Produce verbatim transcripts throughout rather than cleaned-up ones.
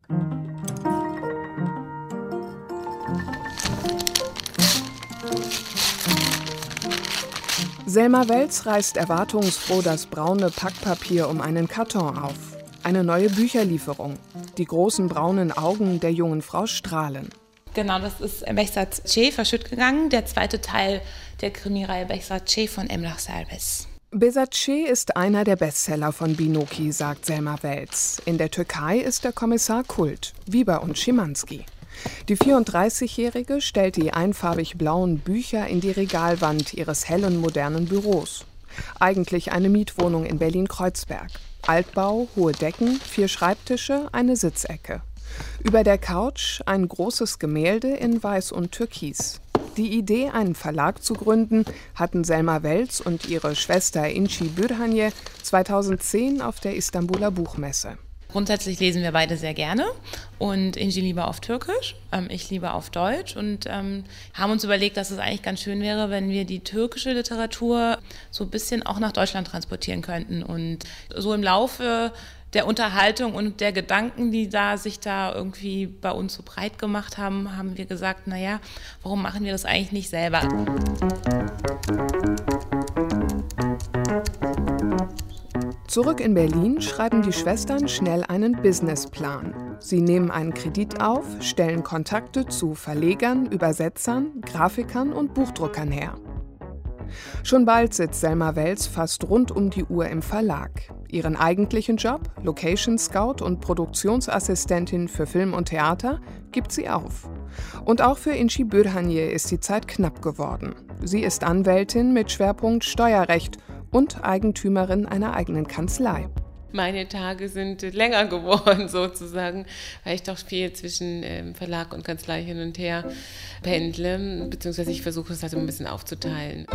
Selma Welz reißt erwartungsfroh das braune Packpapier um einen Karton auf. Eine neue Bücherlieferung. Die großen braunen Augen der jungen Frau strahlen. Genau, das ist Behzad Ç. verschütt gegangen, der zweite Teil der Krimireihe Behzad Ç. von Emrah Serbest. Behzad Ç. ist einer der Bestseller von Binoki, sagt Selma Welz. In der Türkei ist der Kommissar Kult, wie bei uns Schimanski. Die vierunddreißigjährige stellt die einfarbig blauen Bücher in die Regalwand ihres hellen, modernen Büros. Eigentlich eine Mietwohnung in Berlin-Kreuzberg. Altbau, hohe Decken, vier Schreibtische, eine Sitzecke. Über der Couch ein großes Gemälde in Weiß und Türkis. Die Idee, einen Verlag zu gründen, hatten Selma Welz und ihre Schwester İnci Bürhaniye zweitausendzehn auf der Istanbuler Buchmesse. Grundsätzlich lesen wir beide sehr gerne und İnci lieber auf Türkisch, ähm, ich lieber auf Deutsch und ähm, haben uns überlegt, dass es eigentlich ganz schön wäre, wenn wir die türkische Literatur so ein bisschen auch nach Deutschland transportieren könnten. Und so im Laufe der Unterhaltung und der Gedanken, die da sich da irgendwie bei uns so breit gemacht haben, haben wir gesagt, naja, warum machen wir das eigentlich nicht selber? Zurück in Berlin schreiben die Schwestern schnell einen Businessplan. Sie nehmen einen Kredit auf, stellen Kontakte zu Verlegern, Übersetzern, Grafikern und Buchdruckern her. Schon bald sitzt Selma Welz fast rund um die Uhr im Verlag. Ihren eigentlichen Job, Location Scout und Produktionsassistentin für Film und Theater, gibt sie auf. Und auch für İnci Bürhaniye ist die Zeit knapp geworden. Sie ist Anwältin mit Schwerpunkt Steuerrecht und Eigentümerin einer eigenen Kanzlei. Meine Tage sind länger geworden sozusagen, weil ich doch viel zwischen ähm, Verlag und Kanzlei hin und her pendle, beziehungsweise ich versuche es also ein bisschen aufzuteilen.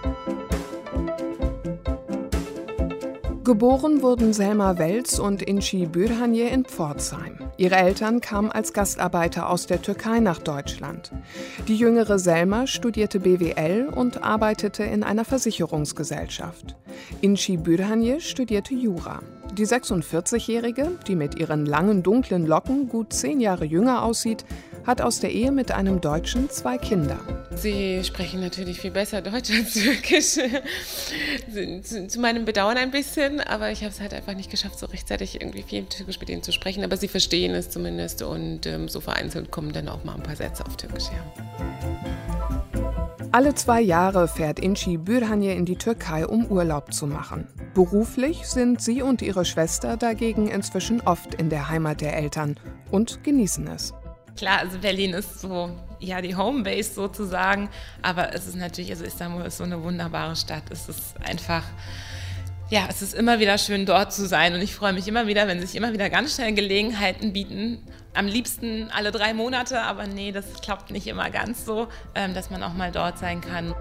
Geboren wurden Selma Welz und İnci Bürhaniye in Pforzheim. Ihre Eltern kamen als Gastarbeiter aus der Türkei nach Deutschland. Die jüngere Selma studierte B W L und arbeitete in einer Versicherungsgesellschaft. İnci Bürhaniye studierte Jura. Die sechsundvierzigjährige, die mit ihren langen dunklen Locken gut zehn Jahre jünger aussieht, hat aus der Ehe mit einem Deutschen zwei Kinder. Sie sprechen natürlich viel besser Deutsch als Türkisch. zu, zu meinem Bedauern ein bisschen, aber ich habe es halt einfach nicht geschafft, so rechtzeitig irgendwie viel Türkisch mit ihnen zu sprechen. Aber sie verstehen es zumindest und ähm, so vereinzelt kommen dann auch mal ein paar Sätze auf Türkisch her. Alle zwei Jahre fährt İnci Bürhaniye in die Türkei, um Urlaub zu machen. Beruflich sind sie und ihre Schwester dagegen inzwischen oft in der Heimat der Eltern und genießen es. Klar, also Berlin ist so, ja, die Homebase sozusagen, aber es ist natürlich, also Istanbul ist so eine wunderbare Stadt. Es ist einfach, ja, es ist immer wieder schön, dort zu sein und ich freue mich immer wieder, wenn sich immer wieder ganz schnell Gelegenheiten bieten. Am liebsten alle drei Monate, aber nee, das klappt nicht immer ganz so, dass man auch mal dort sein kann.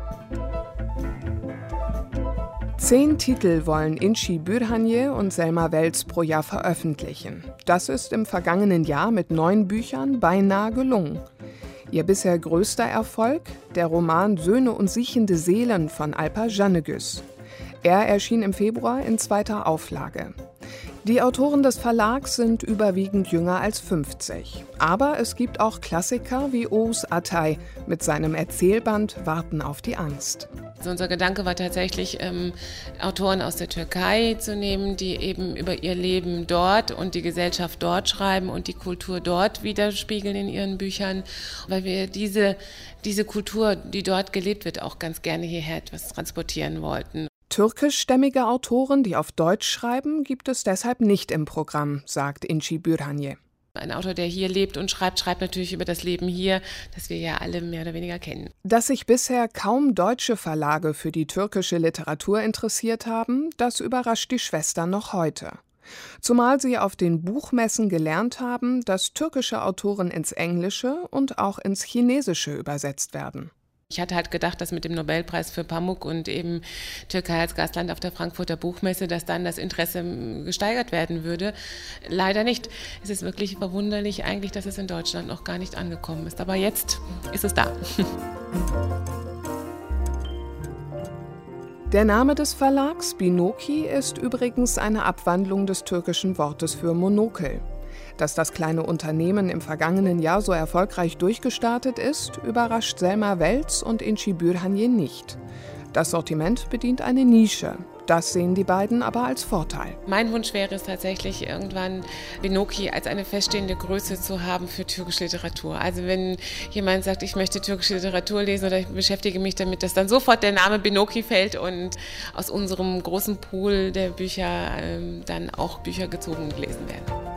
Zehn Titel wollen İnci Bürhaniye und Selma Welz pro Jahr veröffentlichen. Das ist im vergangenen Jahr mit neun Büchern beinahe gelungen. Ihr bisher größter Erfolg, der Roman Söhne und siechende Seelen von Alper Canegüz. Er erschien im Februar in zweiter Auflage. Die Autoren des Verlags sind überwiegend jünger als fünfzig. Aber es gibt auch Klassiker wie Oğuz Atay mit seinem Erzählband Warten auf die Angst. Also unser Gedanke war tatsächlich, ähm, Autoren aus der Türkei zu nehmen, die eben über ihr Leben dort und die Gesellschaft dort schreiben und die Kultur dort widerspiegeln in ihren Büchern, weil wir diese, diese Kultur, die dort gelebt wird, auch ganz gerne hierher etwas transportieren wollten. Türkischstämmige Autoren, die auf Deutsch schreiben, gibt es deshalb nicht im Programm, sagt İnci Bürhaniye. Ein Autor, der hier lebt und schreibt, schreibt natürlich über das Leben hier, das wir ja alle mehr oder weniger kennen. Dass sich bisher kaum deutsche Verlage für die türkische Literatur interessiert haben, das überrascht die Schwestern noch heute. Zumal sie auf den Buchmessen gelernt haben, dass türkische Autoren ins Englische und auch ins Chinesische übersetzt werden. Ich hatte halt gedacht, dass mit dem Nobelpreis für Pamuk und eben Türkei als Gastland auf der Frankfurter Buchmesse, dass dann das Interesse gesteigert werden würde. Leider nicht. Es ist wirklich verwunderlich eigentlich, dass es in Deutschland noch gar nicht angekommen ist. Aber jetzt ist es da. Der Name des Verlags, Binoki, ist übrigens eine Abwandlung des türkischen Wortes für Monokel. Dass das kleine Unternehmen im vergangenen Jahr so erfolgreich durchgestartet ist, überrascht Selma Welz und Inci Bürhanjen nicht. Das Sortiment bedient eine Nische. Das sehen die beiden aber als Vorteil. Mein Wunsch wäre es tatsächlich, irgendwann Binoki als eine feststehende Größe zu haben für türkische Literatur. Also wenn jemand sagt, ich möchte türkische Literatur lesen oder ich beschäftige mich damit, dass dann sofort der Name Binoki fällt und aus unserem großen Pool der Bücher ähm, dann auch Bücher gezogen und gelesen werden.